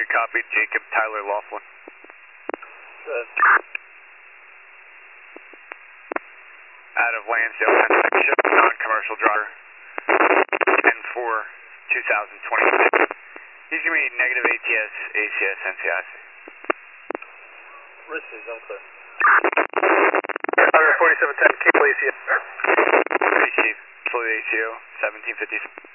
copy. Jacob Tyler Laughlin. Good. Out of Lansdale, Pennsylvania, non-commercial driver. 10-4, 2026. He's going to be negative ATS, ACS, NCIC. Rich is unclear. 14710, cable ACS. Chief, fully ACO, 1750.